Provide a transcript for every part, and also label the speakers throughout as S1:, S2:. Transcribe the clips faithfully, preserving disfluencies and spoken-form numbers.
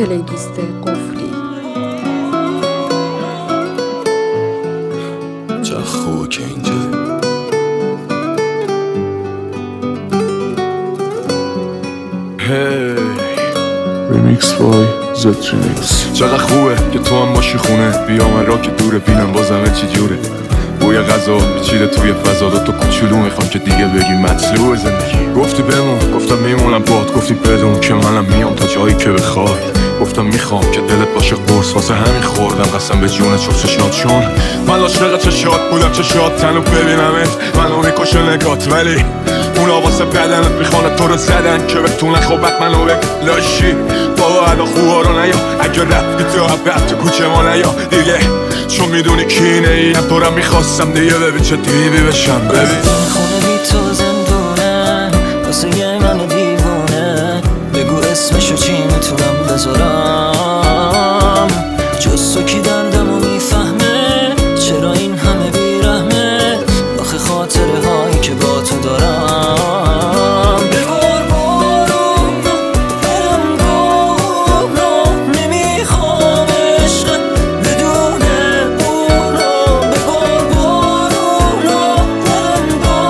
S1: پلیلیست قفلی.
S2: چه خوبه که اینجا هی
S3: ریمیکس بای زد ریمیکس.
S2: چقدر خوبه که تو هم باشی خونه، بیا من را که دوره بینم بازمه چی جوره. بوی غذا پیچیده توی فضا، دو تا کوچولو میخوام که دیگه بگی مطلوب زندگی. گفتی بمون، گفتم میمونم باد، گفتی بدون که منم میام تا جایی که بخوای. گفتم میخوام که دلت باشه قرص، واسه همین خوردم قسم به جونت چون چشات، چون من عاشق چشات بودم، چشات تنو ببینمت منو میکشه نگات، ولی اونا واسه بدنت میخوانه تو رو زدن که بتونن خوبت منو بگی لاشی. بابا ادا خوبا رو نیا، اگه رفتی تو عبت تو کوچه ما نیا دیگه، چون میدونی کی اینه ای. هم دورم میخواستم دیگه ببین چه دیوی بشم. ببین
S4: خونه بی تو زندونه واسه یه من دیوونه، بگو اسمشو چی میتونم بذارم، جز تو کی دردمو میفهمه، چرا این همه بیرحمه، آخه خاطره هایی که با تو دارم. ببار بارون برم گمراه، نمیخوام عشق بدون اونو. ببار بارون برم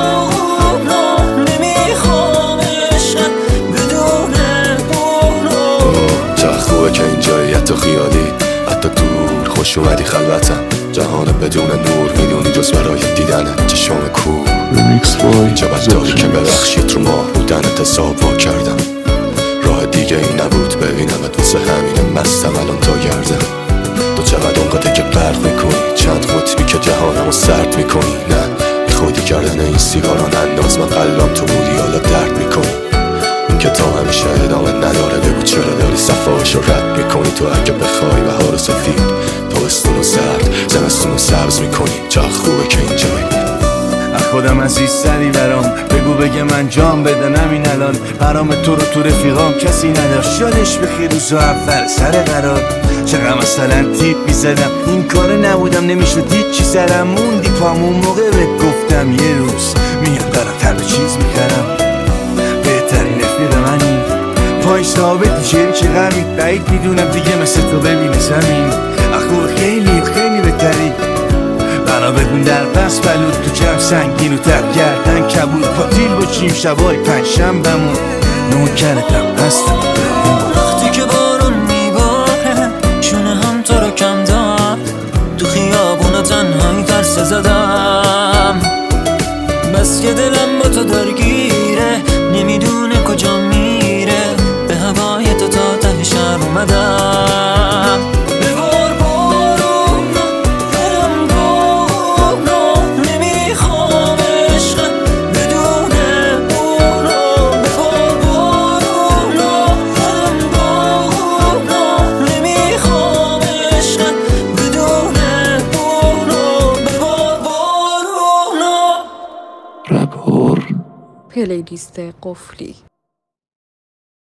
S4: گمراه، نمیخوام عشق بدون اونو.
S2: چقدر خوبه که اینجایی حتی خیالی، حتی دور خوش اومدی خلوتم. جهان بدون نور میدونی جز برای دیدنت چشام کور.
S3: ریمیکس بای
S2: چه بد داری که ببخشید رو ما بودنت حساب وا کردم، راه دیگه ای نبود ببینمت، واسه همینه مستم الان تا گردم. تو چقدر اونقدر که برق میکنی، چند قطبی که جهانمو سرد میکنی. نه بی خودی کردن این سیگاران انداز، من قلبم تو بودی حالا درد میکنی. این که تا همیشه ادامه نداره، بگو چرا داری صفایشو رد میکنی. تو اگه بخوای بهار سفید، تابستون و سرد، زمستون و سبز میکنی. چقدر خوبه که اینجایی.
S5: خودم عزیز سری برام بگو بگه من جام بدن همین الان، برام تو رو تو رفیقام کسی نداشت. شادش بخیر روزا اول سر قرار، چقدر مثلا تیپ میزدم این کار نبودم، نمیشد هیچی سرم موندی پامون موقع بهت گفتم یه روز میاد برات هر چیز میکردم. بهترین رفیق منی، پای ثابتی چهری که غربی بعید میدونم دیگه مثل تو ببینه زمین. اخو خیلی خیلی بهتری بنا بگون در بس بلود تو جمع سنگین و تر گردن کبود، پاتیل باشیم شبای پنجشنبه‌مون نوکرتم هستم.
S4: وقتی که بارون میباره شونه هم تو رو کم داد، تو خیابون تنهایی ترس زدم، بس که دلم با تو درگیره، نمیدونه کجا میره، به هوای تو تا ته شهر اومدم. ببار بارون برم گمراه، نمیخوام عشق بدون اونو. ببار بارون برم گمراه، نمیخوام عشق بدون اونو. ببار بارون
S3: رپ هور
S1: پلیلیست قفلی.